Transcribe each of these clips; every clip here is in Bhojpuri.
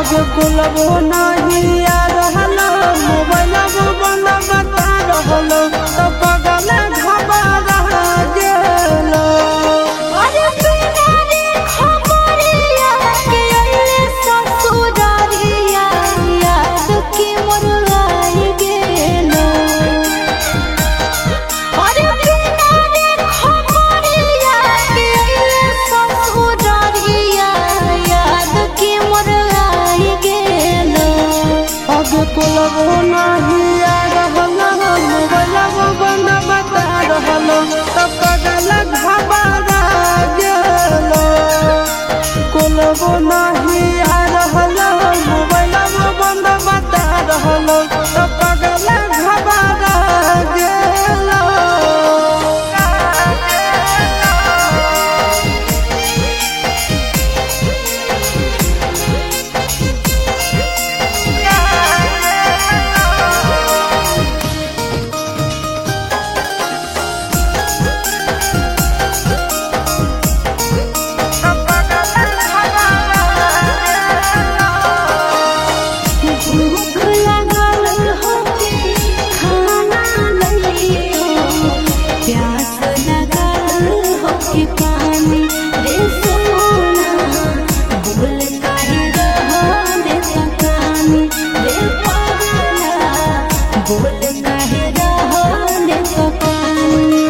आगे बोलबो नहीं आ रहलो मोबाइल बंद बता रहलो तो पगल घबरा गेलो। अरे बिना रे खबरिया के अइले ससुरारिया याद की मोर आई गेलो। अरे बिना रे खबरिया के अइले ससुरारिया याद की मोर आई गेलो। आगे बोलबो नहीं आ रहलो मोबाइल बंद बता रहलो तो पगल घबरा गेलो। बोलबो नहीं आ रहलो मोबाइल बंद बता रहलो तो पगल घबरा गेलो। भूख लगल होके खाना लइयो, प्यास लगल होके पानी रे सोना। बोल काहे रहो दे सकानी रे पागला, बोल काहे रहो दे सकानी।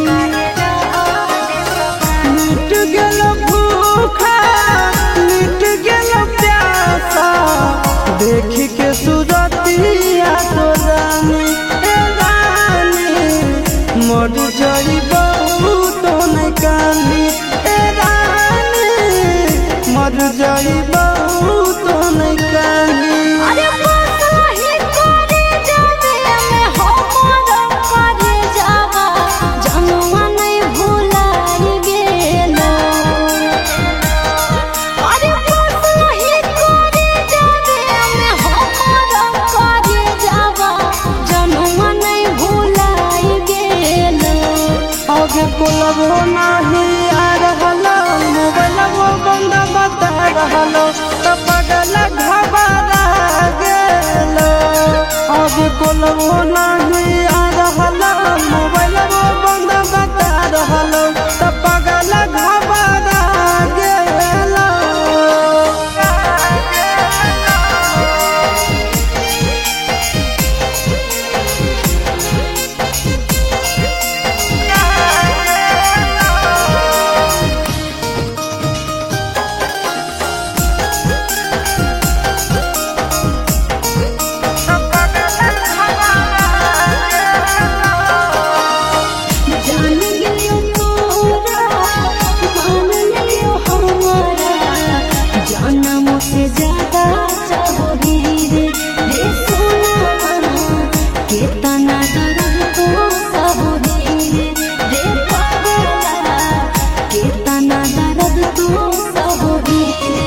मिट गेलो भूखा मिट गेलो प्यासा देखी के सुरतिया तो रानी ए रानी मर जाइबो तो नहीं कानी ए रानी मर जाइबो तो नहीं कानी। अरे बसाही करे जावे में हमर करे जावा जनुआ नहीं भुलाई गेलो। अरे बसाही करे जावे में हमर करे जावा जनुआ नहीं भुलाई गेलो। आगे बोलबो नहीं आ रहलो मोबाइल बंद बता रहलो तो पगल घबरा गेलो। आगे बोलबो नहीं आ रहलो मोबाइल बंद बता रहलो तो पगल घबरा गेलो। जान गेलियो तोरा मान लियो हमारा, जनम से ज्यादा चाहोगी रे सोना। कितना दर्द तो सहोगी रे पागला, कितना दर्द तो सहोगी।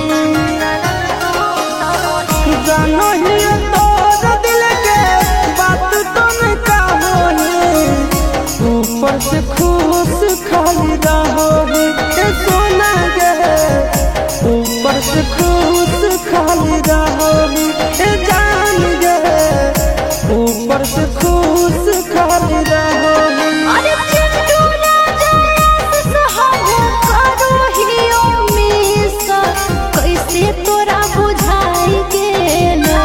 जानो ही तोर दिल के बात तुम कहोगे ऊपर से खुश खाली रहोगे ए सोना गे ऊपर से खुश खाली रहोगे ए जान गे ऊपर से खुश खाली रहोगे। अरे चिंटू राजा सहाहो करो हियो मिसा कैसे तोरा बुझाई गेलो।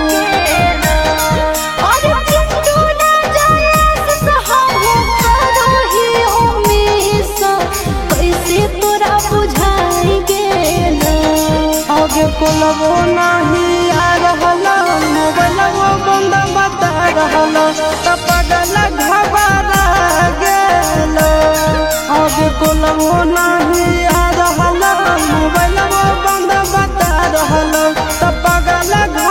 अरे चिंटू राजा सहाहो करो हियो मिसा कैसे तोरा बुझाई गेलो। आगे बोलबो नहीं आ रहलो मोबाइल बंद बता रहलो तो पगल घबरा गेलो। आगे बोलबो नहीं आ रहलो मोबाइल बंद बता रहलो तो पगल